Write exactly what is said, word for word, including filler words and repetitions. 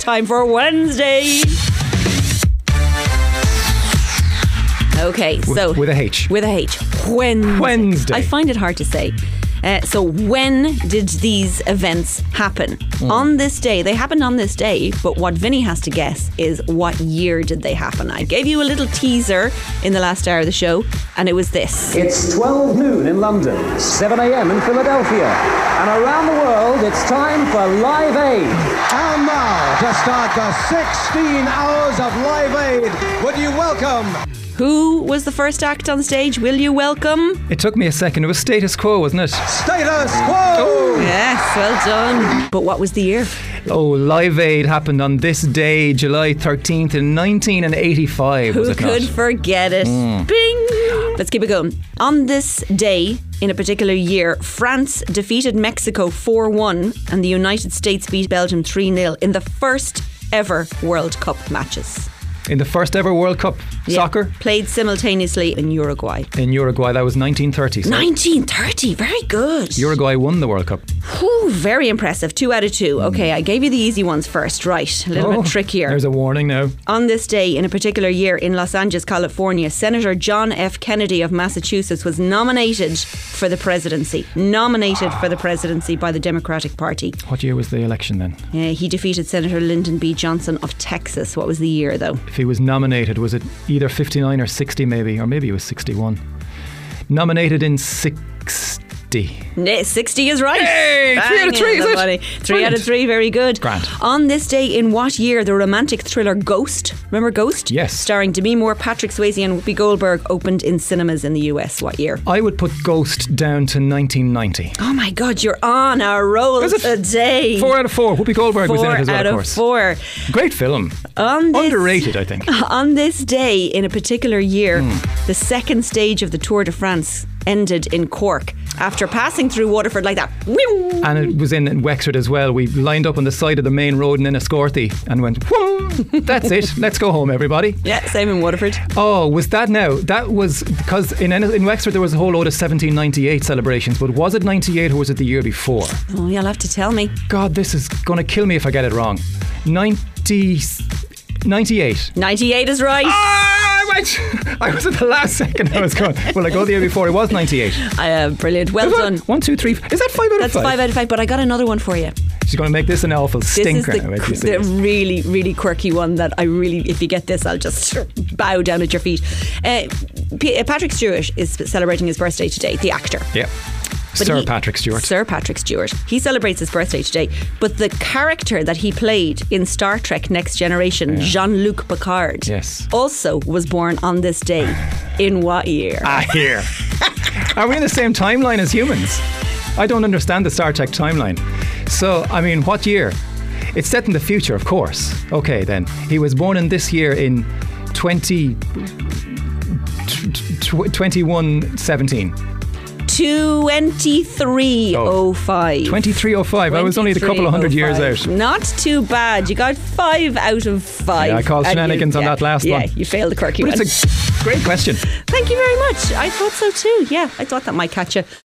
time for Wednesday. Okay, so with, with a H. With a H. Wednesday. Wednesday. I find it hard to say. Uh, so when did these events happen? Mm. On this day. They happened on this day, but what Vinny has to guess is what year did they happen. I gave you a little teaser in the last hour of the show, and it was this. It's twelve noon in London, seven a.m. in Philadelphia, and around the world it's time for Live Aid. And now, to start the sixteen hours of Live Aid, would you welcome... Who was the first act on stage? Will you welcome? It took me a second. It was Status Quo, wasn't it? Status Quo! Oh. Yes, well done. But what was the year? Oh, Live Aid happened on this day, July thirteenth in nineteen eighty-five. Who was it could not? forget it? Mm. Bing! Let's keep it going. On this day, in a particular year, France defeated Mexico four one and the United States beat Belgium three nil in the first ever World Cup matches. In the first ever World Cup yeah, soccer? Played simultaneously in Uruguay. In Uruguay, that was nineteen thirty. So nineteen thirty, very good. Uruguay won the World Cup. Whew, very impressive. Two out of two. Mm. Okay, I gave you the easy ones first. Right, a little oh, bit trickier. There's a warning now. On this day, in a particular year, in Los Angeles, California, Senator John F. Kennedy of Massachusetts was nominated for the presidency. Nominated for the presidency by the Democratic Party. What year was the election then? Uh, he defeated Senator Lyndon B. Johnson of Texas. What was the year though? If he was nominated, was it either fifty-nine or sixty maybe, or maybe it was sixty-one. Nominated in sixty. No, sixty is right. Hey, three out of three, is it? Three Brilliant. Out of three, very good. Grand. On this day, in what year, the romantic thriller Ghost, remember Ghost? Yes. Starring Demi Moore, Patrick Swayze and Whoopi Goldberg, opened in cinemas in the U S. What year? I would put Ghost down to nineteen ninety. Oh my God, you're on a roll today. Four out of four. Whoopi Goldberg four was in it as well, of of course. Four. Great film. On this, Underrated, I think. On this day, in a particular year, mm. the second stage of the Tour de France ended in Cork after passing through Waterford like that. And it was in Wexford as well. We lined up on the side of the main road in Enniscorthy and went, whoom, that's it, let's go home everybody. Yeah, same in Waterford. Oh, was that now? That was because in in Wexford there was a whole load of seventeen ninety-eight celebrations, but was it ninety-eight or was it the year before? Oh, you'll have to tell me. God, this is going to kill me if I get it wrong. ninety... ninety-eight. ninety-eight is right. Ah, I went. I was at the last second. I was going, well, I go the year before. It was ninety-eight. Uh, brilliant. Well is done. One, two, three. Is that five out That's of five? That's five out of five, but I got another one for you. She's going to make this an awful stinker. This is the, the really, really quirky one that I really, if you get this, I'll just bow down at your feet. Uh, P- Patrick Stewart is celebrating his birthday today, the actor. Yeah. But Sir he, Patrick Stewart. Sir Patrick Stewart. He celebrates his birthday today. But the character that he played in Star Trek Next Generation, yeah. Jean-Luc Picard, yes. also was born on this day. In what year? Ah, here. Are we in the same timeline as humans? I don't understand the Star Trek timeline. So, I mean, what year? It's set in the future, of course. Okay, then. He was born in this year in twenty, twenty-one seventeen. twenty-three oh five. twenty-three oh five. I was only a couple of hundred years out. Not too bad. You got five out of five. Yeah, I called shenanigans you, on yeah, that last yeah, one. Yeah, you failed the quirky but one. It's a great question. Thank you very much. I thought so too. Yeah, I thought that might catch you.